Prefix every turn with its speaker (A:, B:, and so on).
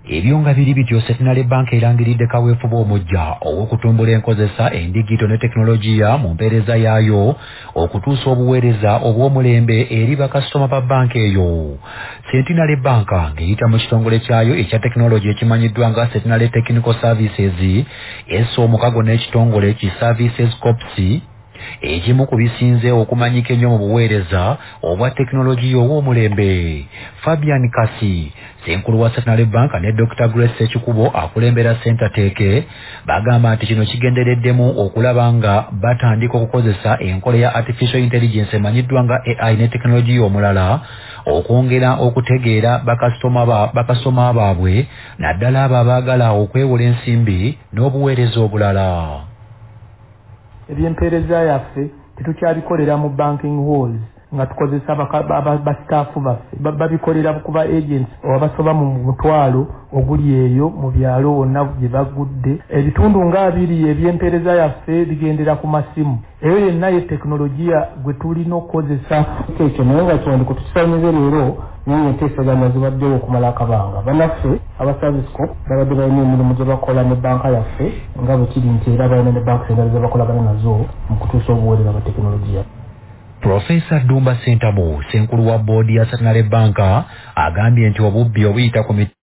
A: Ebyo nga biri bityo Centenary Bank erangiridde kaweefube omujja ow'okutumbula enkozesa endigito ne tekinologiya mu mpeereza yaayo okutuusa obuweereza obw'omulembe eri bakasitoma ba banka eyo. Centenary Bank ng'eyita mu kitongole kyayo ekya tekinologi ekimanyiddwa nga Centenary Technical Services essa omukago n'ekitongole ki Services Corps ekimu ku bisinze okumanyika ennyo mu buweereza obwa tekinologiya ow'omulembe. Fabian Kasi Senkulu wa Centenary Bank ne Dr. Grace Sekikubo akulembera Centatech bagamba nti kino kigendereddemu okulaba nga batandika okukozesa enkola ya artificial intelligence emanyiddwa nga AI ne tekinologiya omulala okwongera okutegeera bakasitoma baabwe naddala abo abaagala okwewola ensimbi n'obuweereza obulala.
B: Ebyempeereza yaffe tetukyabikolera mu banking halls nga tukozesa basitaafu baffe babikolera kuba agents oba basoba mu mutwalo oguli eyo mu byalo wonna gye bagudde. Ebitundu nga 2 ebyempeereza yaffe bigendera ku masimu. Eyo yenna ye tekinologiya gwe tulina okukozesa ekyo naye nga kyondi kutukisanyize leero naye enteesaganya zibaddewo okumala akabanga. Bannaffe aba Service Corp babadde balina emirimu gye bakola ne banka yaffe nga bwe kiri nti era balina ne banka endala ze bakolagana nazo mu kutuusa obuweereza bwa tekinologiya.
A: Professor Dumba Sentabo Senkulu wa boodi ya Centenary Bank agambye nti obubbi obuyita ku